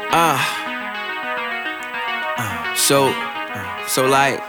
Uh, so, so like,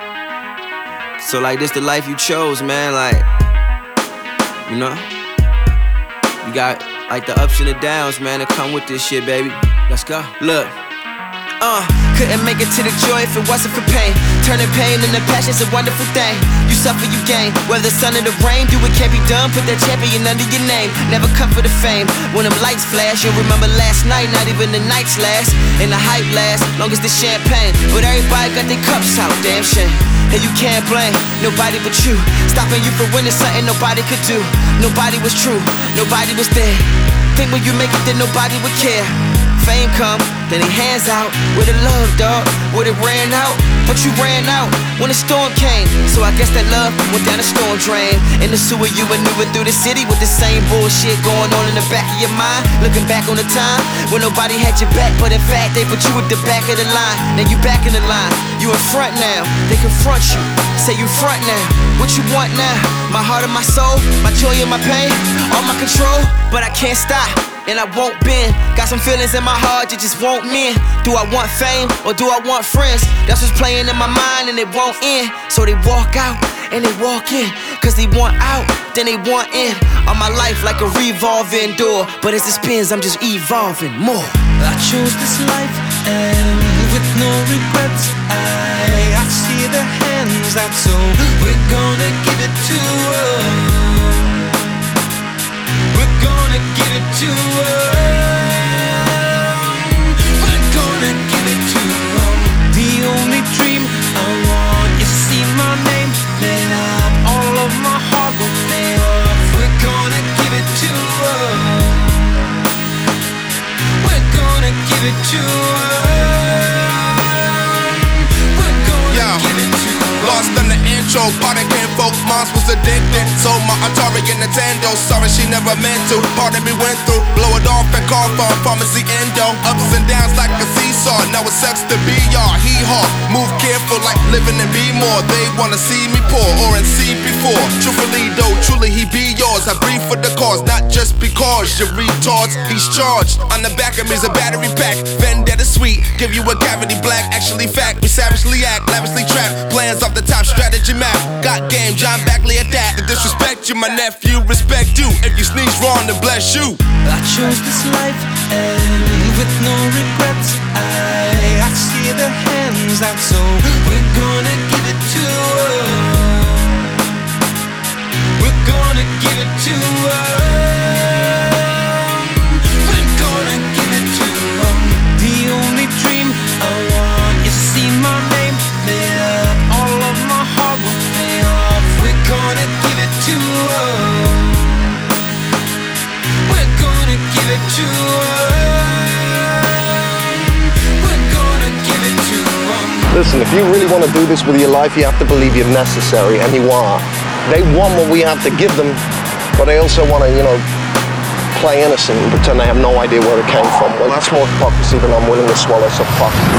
this the life you chose, man. Like, you know, you got like the ups and the downs, man, that come with this shit, baby. Let's go. Look. Couldn't make it to the joy if it wasn't for pain. Turning pain into passion's a wonderful thing. You suffer, you gain. Whether the sun or the rain, do what can be done. Put that champion under your name. Never come for the fame. When them lights flash, you'll remember last night. Not even the nights last, and the hype lasts long as the champagne. But everybody got their cups out, damn shame. And you can't blame nobody but you. Stopping you from winning something nobody could do. Nobody was true, nobody was there. Think when you make it, then nobody would care. Fame come, then they hands out. Where the love, dog? Where it ran out? But you ran out when the storm came. So I guess that love went down the storm drain. In the sewer, you maneuvered through the city with the same bullshit going on in the back of your mind. Looking back on the time when nobody had your back, but in fact they put you at the back of the line. Now you back in the line, you in front now. They confront you, say you front now. What you want now? My heart and my soul, my joy and my pain, all my control, but I can't stop. And I won't bend. Got some feelings in my heart that just won't mend. Do I want fame or do I want friends? That's what's playing in my mind and it won't end. So they walk out and they walk in. Cause they want out, then they want in. On my life like a revolving door. But as it spins, I'm just evolving more. I chose this life and with no regrets. I see the hands out, so we're gonna give it to her. We're gonna give it to her. We're gonna give it to her. The only dream I want is see my name lit up. All of my heart will pay off. We're gonna give it to her. We're gonna give it to her. We're gonna give it to her. Lost in the intro, pardon can't folk, moms was addicted. Sold my Atari and Nintendo, sorry she never meant to. Pardon me went through, blow it off and call for pharmacy endo. Ups and downs like a seesaw, now it sucks to be y'all. Hee-haw, move careful like living and be more. They wanna see me poor or in see before. Truthfully though, truly he be yours. I breathe for the cause, not just because you're retards. He's charged, on the back of me's a battery pack. Vendetta sweet, give you a cavity black. Actually fact, we savagely act, lavishly trapped. Plans off the top, strategy map. Got game, John Backley at that. To disrespect you, my nephew, respect you. If you sneeze wrong, then bless you. I chose this life and with no regrets. I see the hands out, so we're gonna give it to her. We're gonna give it to her. We're gonna give it to her. The only dream I want is to see my name lit up. All of my heart will pay off. We're gonna give it to her. We're gonna give it to her. We're gonna give it to her. Listen, if you really want to do this with your life, you have to believe you're necessary, and you are. They want what we have to give them, but they also want to, play innocent and pretend they have no idea where it came from. Well, that's more hypocrisy than I'm willing to swallow, so fuck.